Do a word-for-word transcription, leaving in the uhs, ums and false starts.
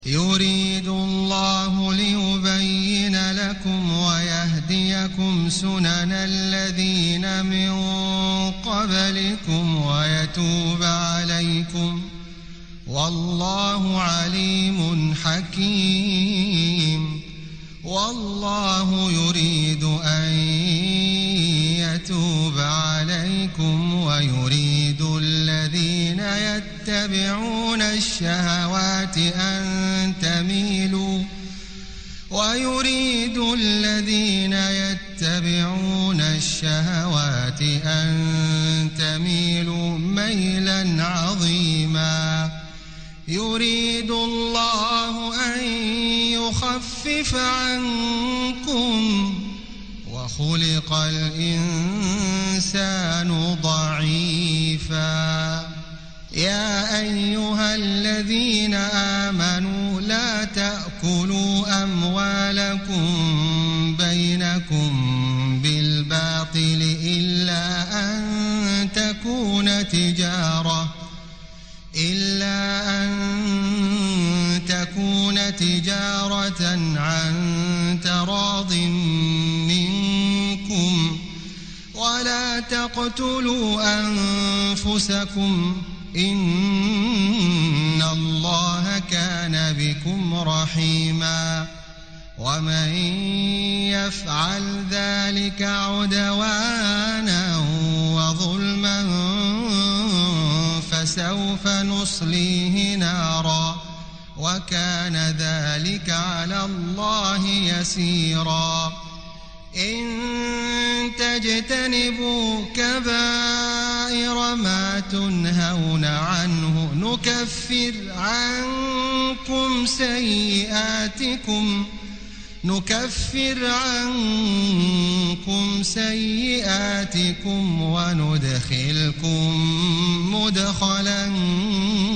يريد الله ليبين لكم ويهديكم سنن الذين من قبلكم ويتوب عليكم والله عليم حكيم. والله يريد أن يتوب عليكم ويريد الذين يتبعون الشهوات أن تميلوا ويريد الذين يتبعون الشهوات أن تميلوا ميلا عظيما. يريد الله أن يخفف عنكم وخلق الإنسان ضعيفا. يا أيها الذين آمنوا لا تأكلوا أموالكم بينكم بالباطل إلا أن تكون تجارة إلا أن تكون تجارة عن تراض منكم ولا تقتلوا أنفسكم إن الله كان بكم رحيما. ومن يفعل ذلك عدوانا وظلما فسوف نصليه نارا وكان ذلك على الله يسيرا. إن تجتنبوا كبائر ما تنهون عنه نكفر عنكم سيئاتكم نكفر عنكم سيئاتكم وندخلكم مدخلا